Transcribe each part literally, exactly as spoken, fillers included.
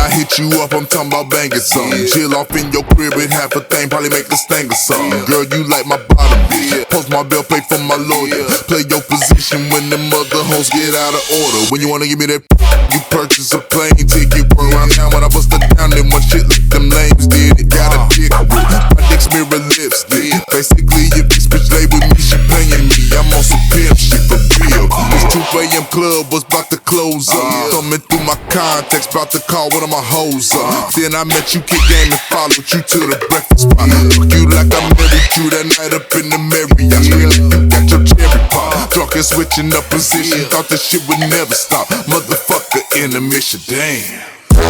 I hit you up, I'm talking about banging something. Chill off in your crib with half a thing, probably make a sting or something. Girl, you like my bottom bitch. Post my bill, pay for my lawyer. Play your position when them other hoes get out of order. When you wanna give me that, you purchase a plane ticket. Run around town when I bust it down, then my shit like them lames did. It got a dick with my dick's mirror lipstick. Basically, if this bitch lay with me, she paying me. I'm on some pimp shit for real. This two A M club was about to close up. Thumbing through my contacts, about to call one of my hoes up. Then I met you, kick game, and followed you to the breakfast spot. Took you like I married you that night up in the Marriott. Straight like you got your cherry pop. Drunk and switching up position, thought this shit would never stop. Motherfucker, intermission, damn.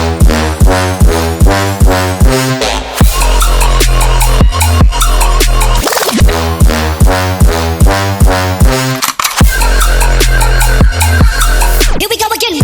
Here we go again.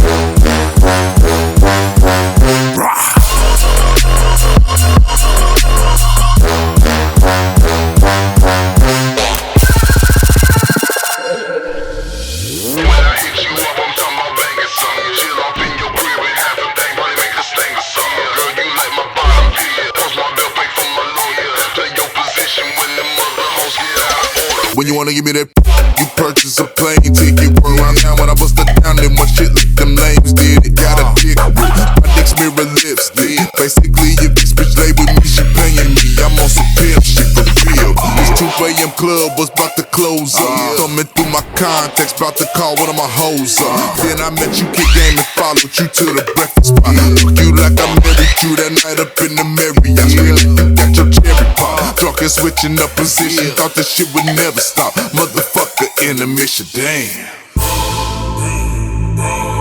When you wanna give me that, you purchase a plane ticket. Run around town when I bust it down, then my shit like them lames did. It got a dick with my dick's mirror lipstick. Basically, if this bitch lay with me, she paying me. I'm on some pimp shit for real. This two A M club was about to close up. Thumbing through my contacts, about to call one of my hoes up. Then I met you, kick game, and followed you to the breakfast spot. Took you like I married you that night up in the Marriott. Straight like you got your cherry pop. Drunk and switching up position, thought this shit would never stop. Motherfucker, intermission, damn.